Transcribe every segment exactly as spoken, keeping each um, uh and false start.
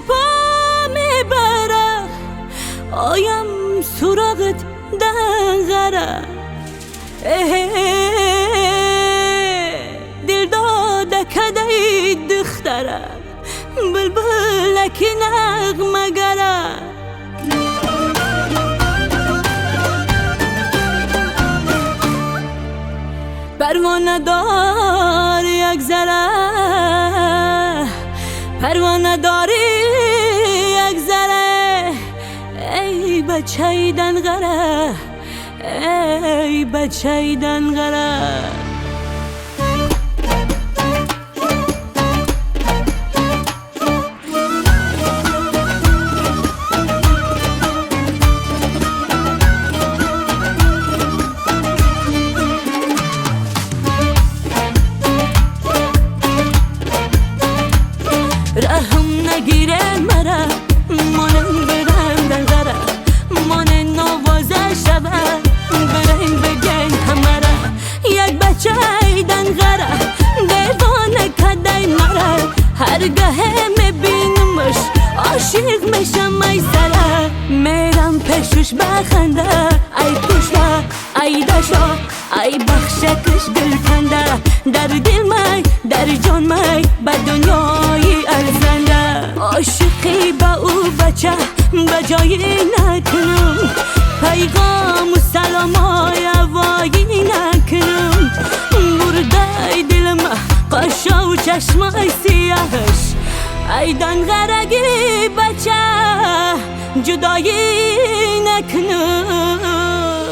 پا میبره آیم سراغت دنغره دل داده کدی دختره بلبلکی نغمه گره پروانه دار یک ذره پروانه داری یک ذره ای بچه دنغره ای بچه دنغره رحم نگیره مرا مانم برم دنگره مان نوازه شبه برم بگن همرا یک بچه دنگره دیوانه کدی مرا هرگاه میبینمش عاشق میشم ای سره میرم پیشش بخنده ای پشته ای دشتا ای بخشکش گلکنده در دل می در جان می به دنیای ارزنده عاشقی با او بچه بجایی نکنم پیغام و سلامای وایی نکنم برده دلم قشا و چشمای سیاهش ای دنغرگی بچه جدایی نکنم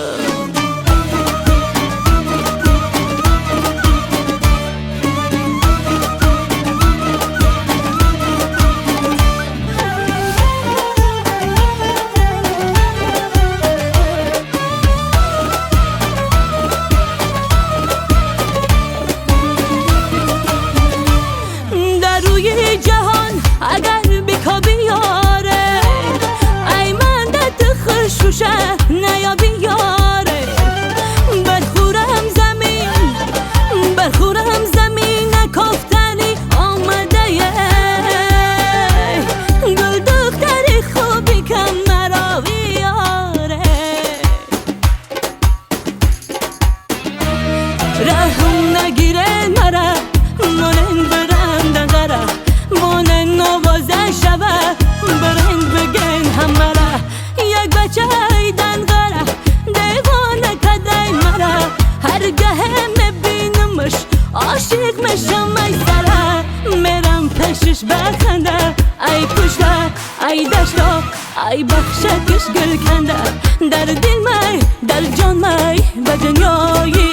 جهان اگر بکابی یاره ای من دت خشوشه نیابی یاره برخورم زمین برخورم زمین کفتنی آمده یه گل دختری خوبی کم مرا بیاره رحم نگیره مرا مانن برم دنگره مانن نوازه شبه برند بگن همرا یک بچه دنگره دیوانه کدی مرا هرگاه میبینمش عاشق میشم ای سره میرم پیشش بخنده ای پشته ای دشتا ای بخشکش گلکنده در دل می در جان می به دنیای